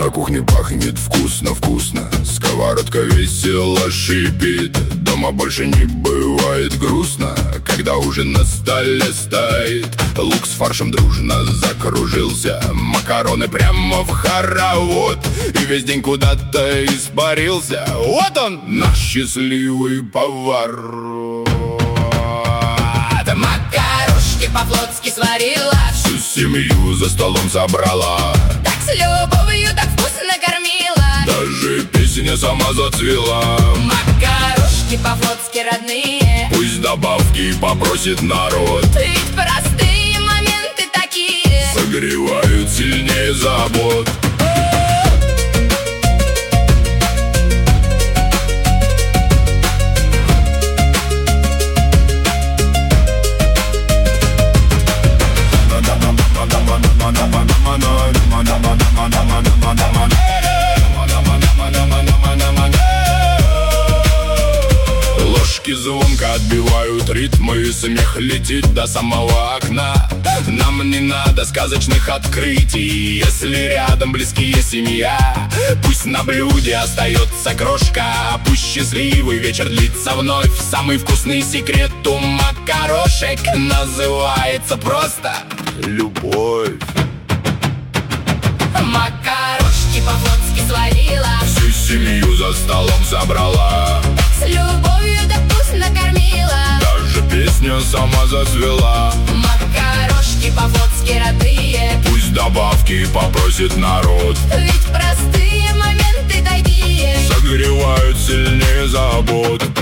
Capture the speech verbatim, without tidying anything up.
На кухне пахнет вкусно-вкусно, сковородка весело шипит. Дома больше не бывает грустно, когда ужин на столе стоит. Лук с фаршем дружно закружился, макароны прямо в хоровод, и весь день куда-то испарился. Вот он, наш счастливый повар. Макарошки по-флотски сварила, всю семью за столом собрала, так с любовью, так вкусно кормила, даже песня сама зацвела. Макарошки по-флотски родные, пусть добавки попросит народ, ведь простые моменты такие согревают сильнее забот. Ложки звонко отбивают ритмы, смех летит до самого окна. Нам не надо сказочных открытий, если рядом близкие семья. Пусть на блюде остается крошка, пусть счастливый вечер длится вновь. Самый вкусный секрет у макарошек называется просто любовь. Макарошки по-флотски сварила, всю семью за столом собрала, с любовью так вкусно кормила, даже песня сама зацвела. Макарошки по-флотски родные, пусть добавки попросит народ, ведь простые моменты такие согревают сильнее забот.